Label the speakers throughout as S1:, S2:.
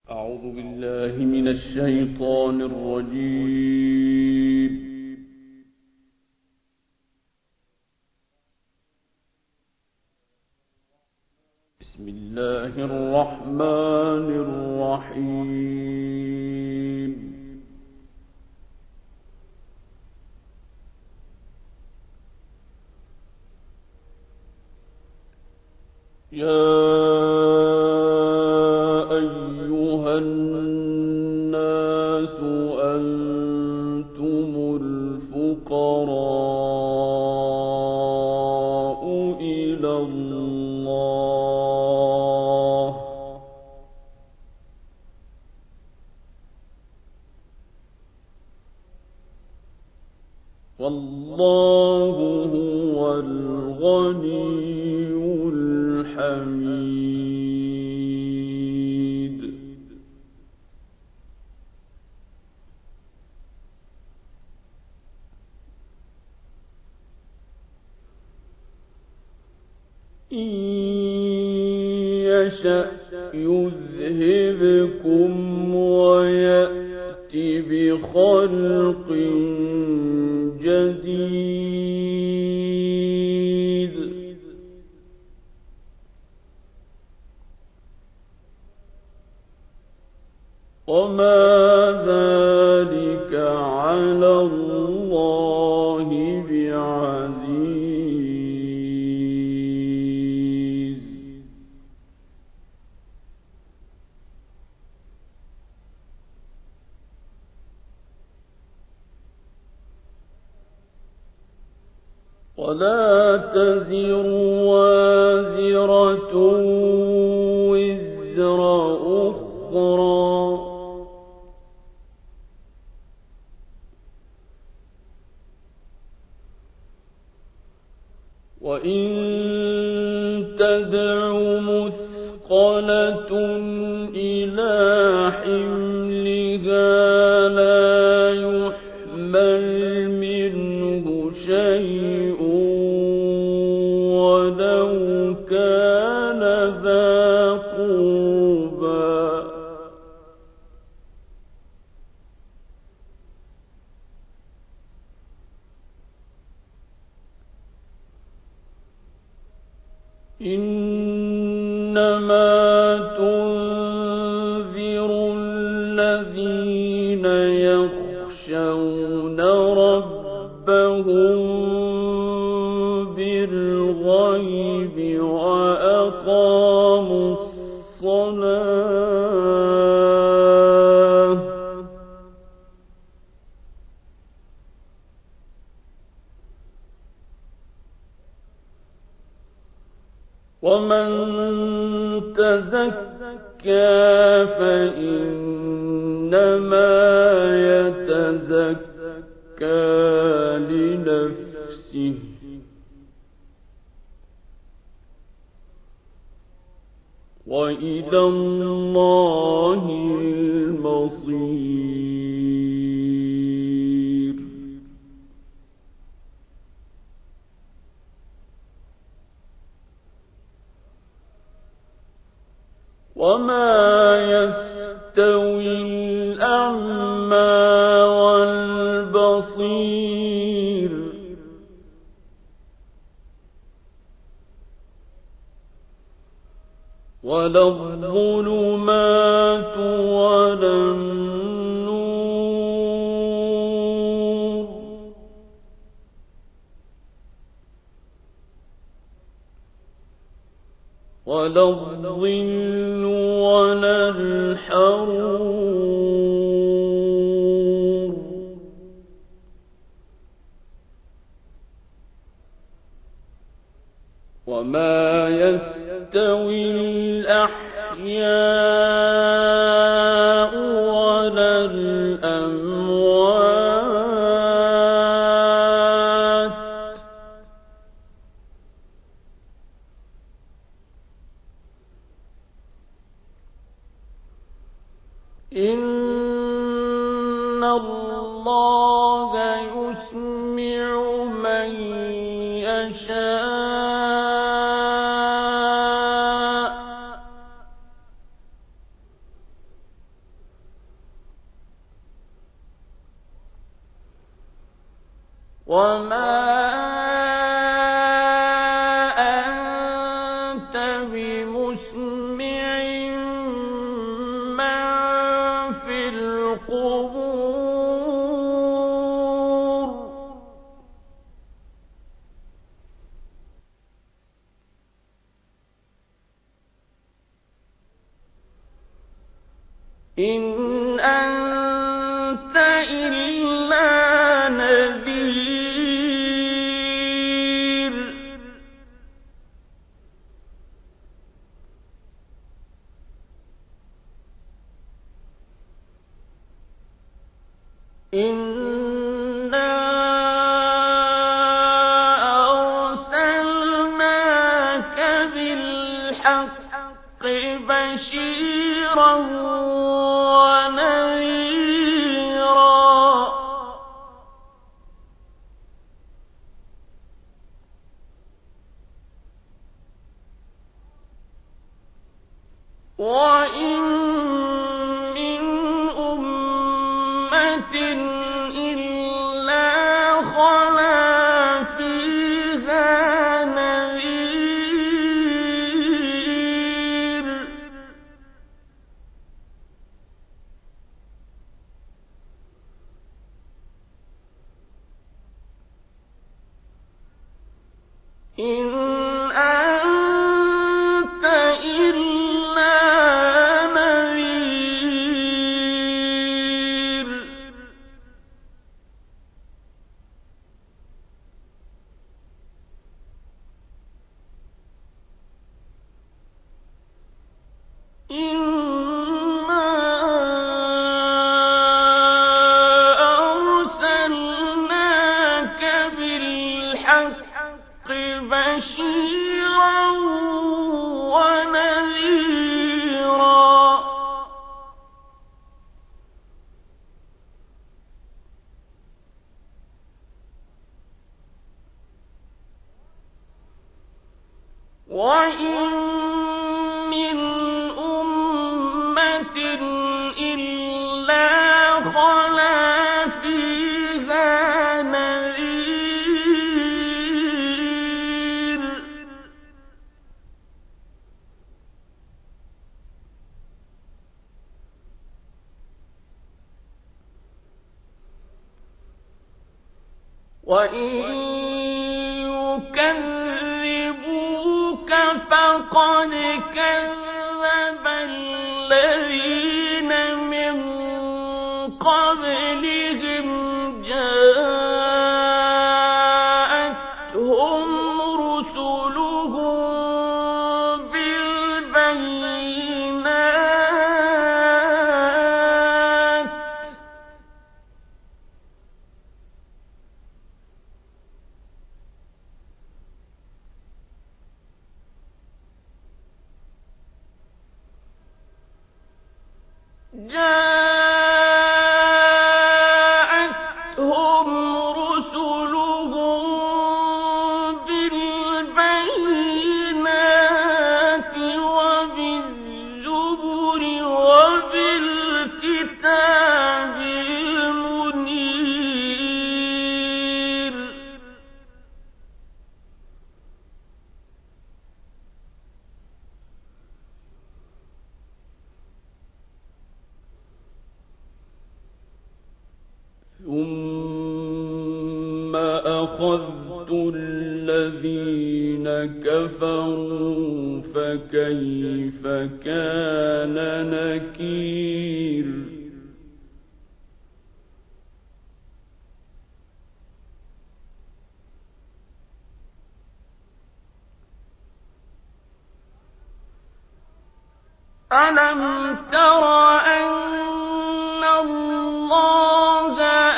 S1: أعوذ بالله من الشيطان الرجيم. بسم الله الرحمن الرحيم. يا أيها الناس أنتم الفقراء إلى الله والله هو الغني الحميد. إن يشأ يذهبكم ويأت بخلق جديد وما ذلك على الله بعزيز. ولا تزر وازرة وزر أخرى وإن تدع مثقلة إلى حملها لا يحمل منه شيء ولو كان ذا قربى إنما تنذر الذين يخشون ربهم بالغيب وأقاموا الصلاة ومن تزكى فإنما يتزكى لنفسه وإلى الله المصير. وما يستوي الأعمى والبصير ولا الظلمات ولا النور ولا الظل ولا الحرور وما يستوي الأحياء ولا الأموات إن الله يسمع من يشاء وما أنت بمسمع من في القبور إن أنت إلا نذير إنا أرسلناك بالحق بشيرا ونذيرا وإن من أمة إلا خلا فيها نذير إن أنت إلا نذير إنا أرسلناك بالحق بشيرا ونذيرا وإن من أمة إلا خلا فيها نذير وإن يكذبوك فقد كذب الذين من قبلهم جاءتهم رسلهم بالبينات وبالزبر وبالكتاب المنير ثم أخذت الذين كفروا فكيف كان نكير ألم تر أن الله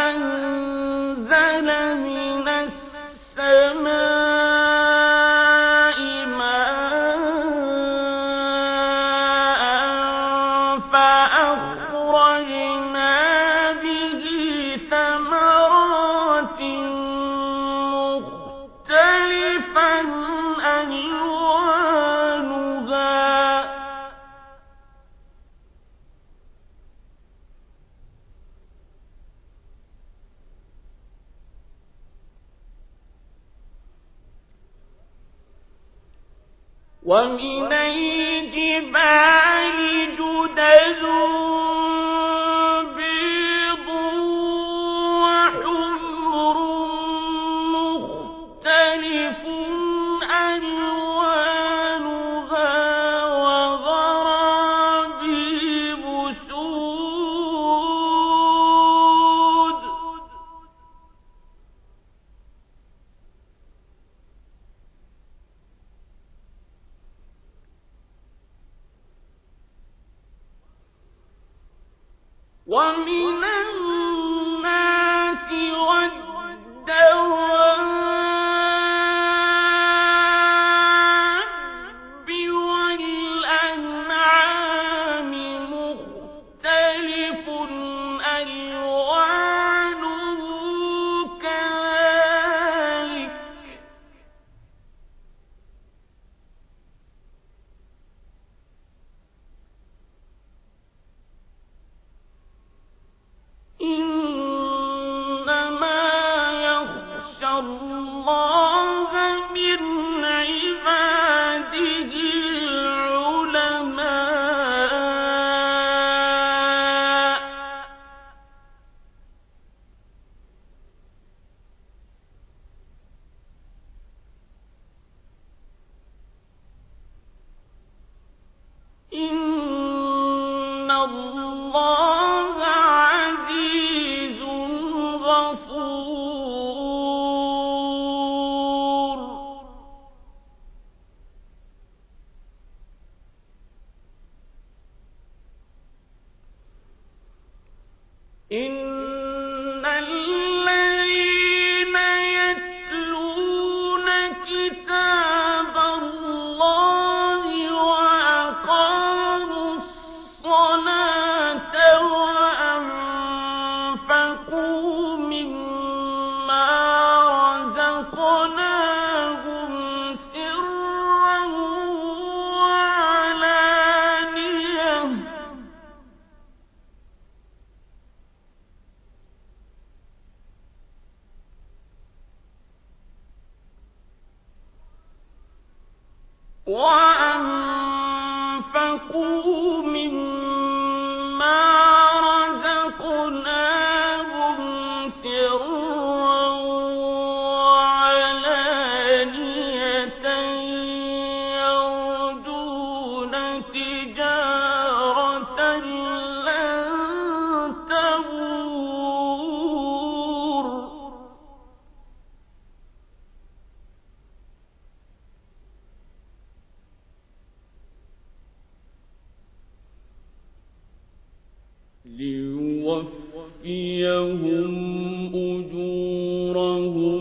S1: أنزل من السماء ماء فأخرجنا به ثمرات مختلفا ألوانها ومن الجبال جدد بيض وحمر مختلف ألوانها وغرابيب سود ومن الناس والدواب والأنعام مختلف ألوانه كذلك إنما يخشى الله من عباده العلماء إن الله عزيز غفور إن الذين يتلون كتاب الله وأقاموا الصلاة وأنفقوا مما رزقناهم سرا وعلانية وأنفقوا مما رزقناهم سرا وعلانية يرجون تجارة لن تبور ليوفيهم أجورهم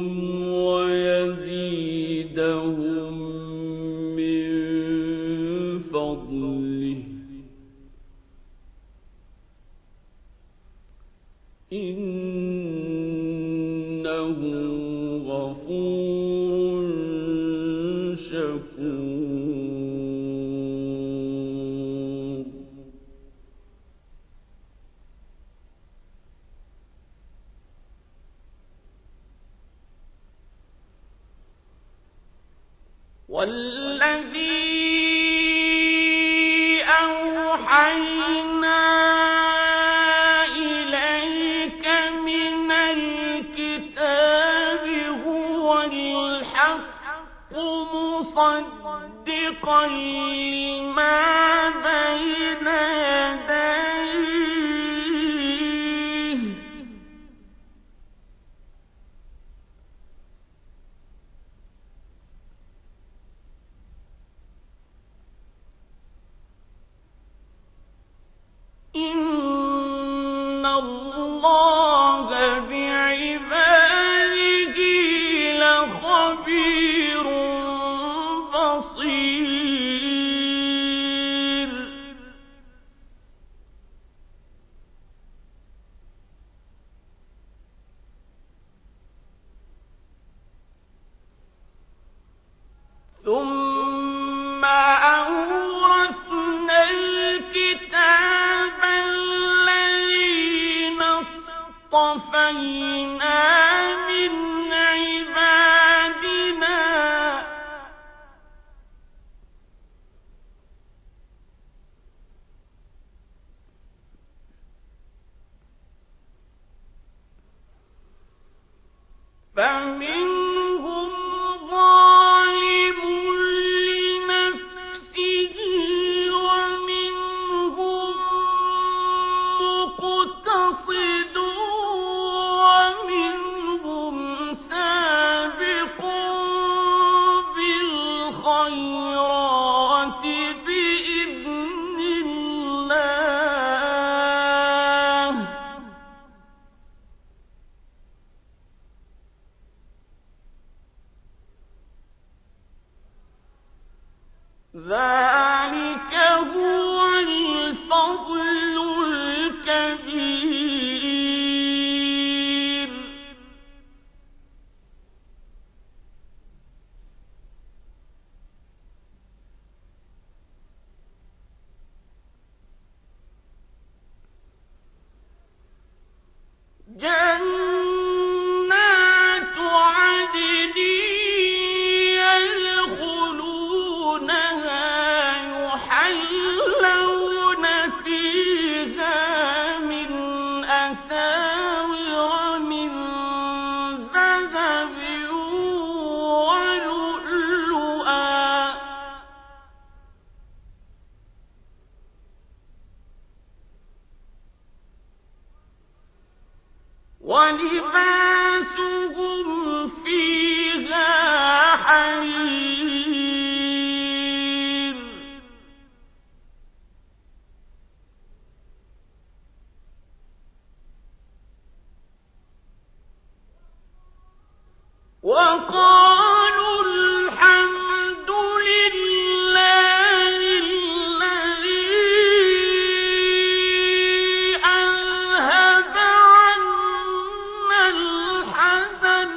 S1: ويزيدهم من فضله إنه غفور شكور والذي أوحينا إليك من الكتاب هو الحق مصدقا لما بين يديه إن الله بعباده لخبير بصير ثم أورثنا الكتاب الذين اصطفينا من عبادنا فمنهم ظالم لنفسه ومنهم مقتصد ومنهم سابق بالخيرات بإذن الله ذلك هو الفضل الكبير جنات عدن يدخلونها يحلون فيها من أساور من ذهب ولؤلؤا ولباسهم فيها حرير وقالوا الحمد لله الذي أذهب عنا الحزن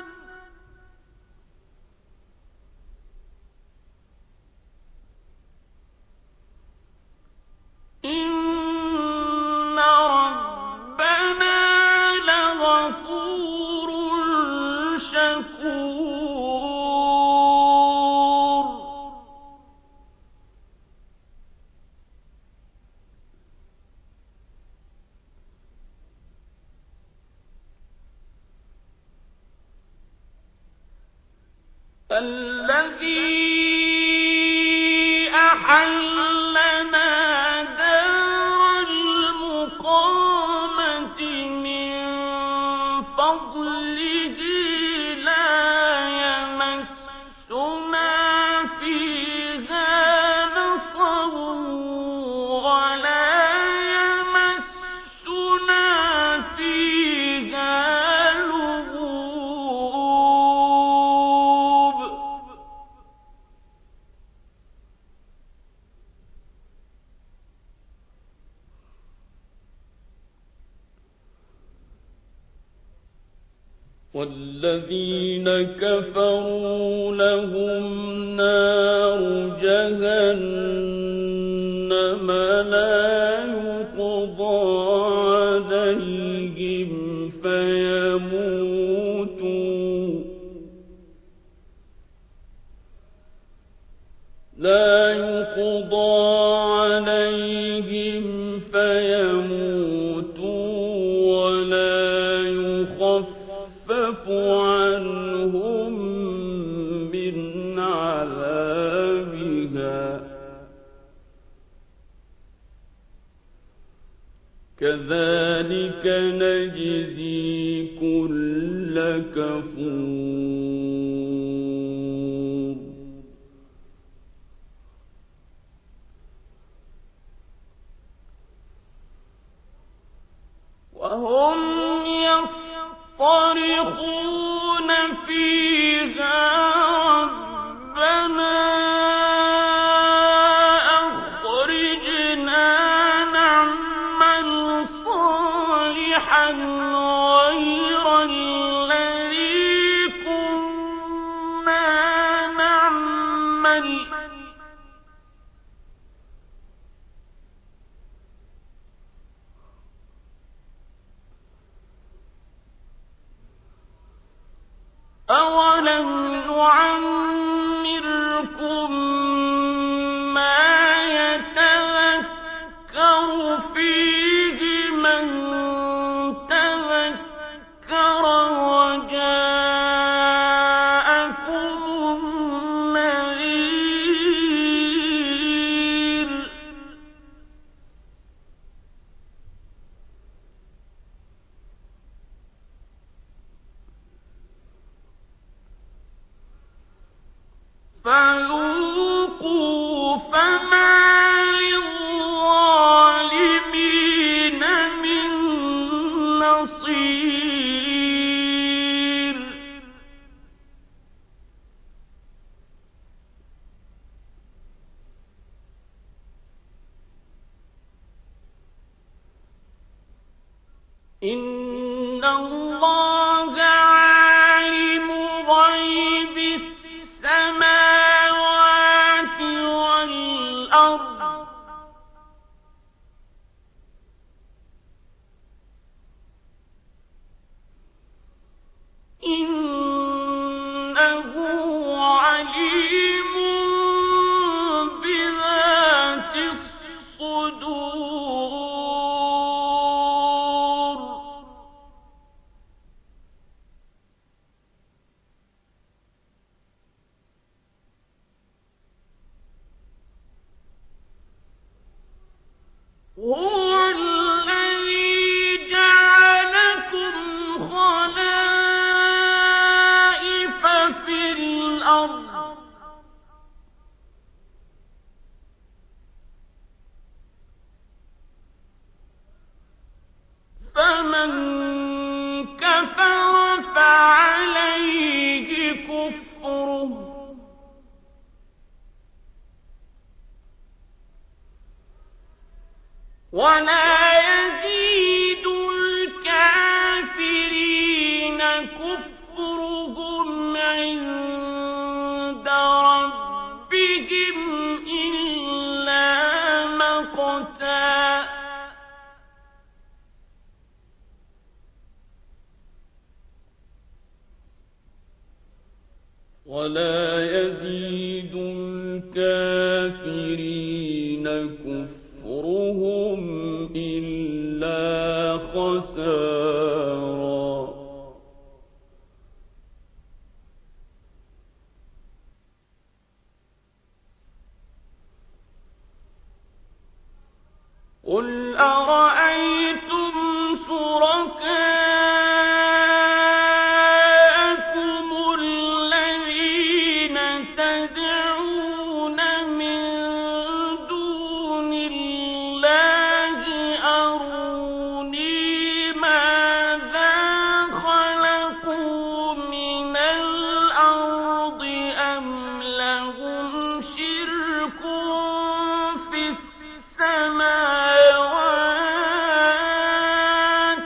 S1: إن ربنا لغفور شكور الذي أحلنا دار المقامة من فضله لا يمسنا فيها نصب ولا يمسنا فيها لغوب والذين كفروا لهم نار جهنم لا يقضى عليهم فيموتوا ولا يخفف عنهم من عذابها كذلك نجزي كل كفور وهم يصطرخون فيها ربنا أخرجنا نعمل صالحا غير الذي كنا نعمل أولم نعمركم ما يتذكر فيه من تذكر وجاءكم فذوقوا فما للظالمين من نصير إن الله عالم غيب السماوات والأرض إنه عليم بذات الصدور هو الذي جعلكم خلائف في الأرض فمن كفر فعليه كفره ولا يزيد الكافرين كفرهم عند ربهم إلا مقتا ولا يزيد الكافرين كفرهم إلا خسارا قل أرأيتم شركاءكم الذين تدعون من دون الله أروني ماذا خلقوا من الأرض أم لهم شرك في السماوات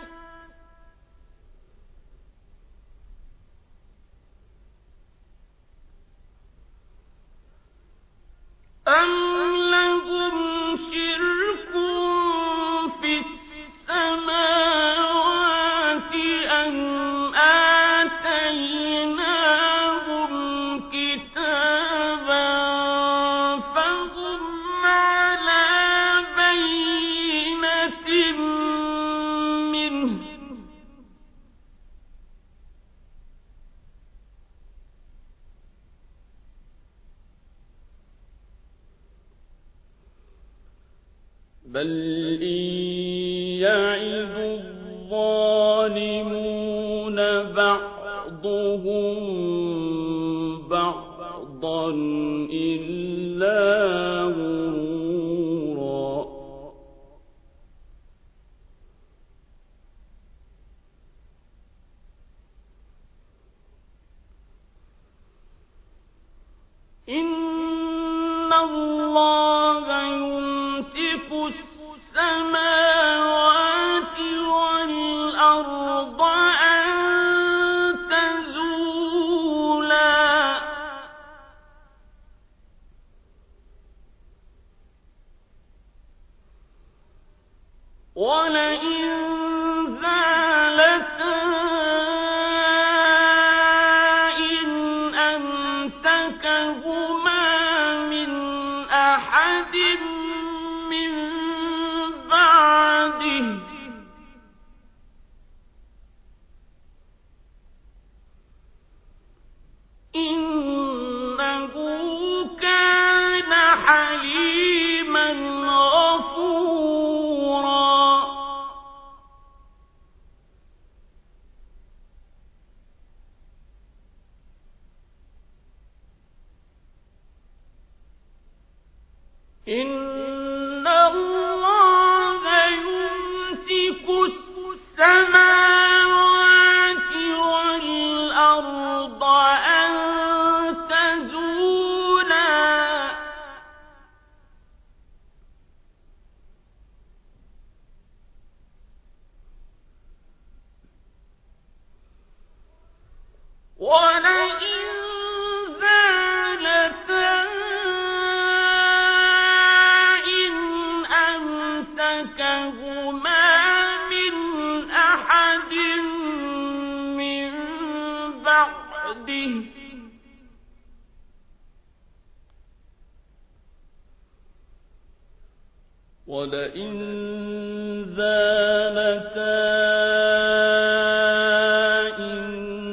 S1: أم آتيناهم كتابا فهم على بينة منه بل إن يعد الظالمون بعضهم بعضا إلا غرورا إن الله يمسك السماوات والأرض أن تزولا ولئن زالتا إن أمسكهما من أحد من بعده إنه كان حليما غفورا أمسكهما من أحد من بعده ولئن زالتا إن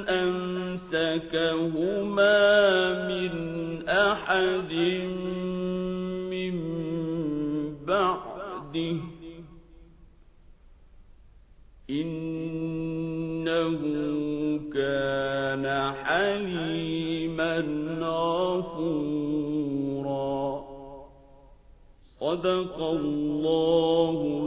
S1: أمسكهما من أحد من بعده إنه كان حليما غفورا. صدق الله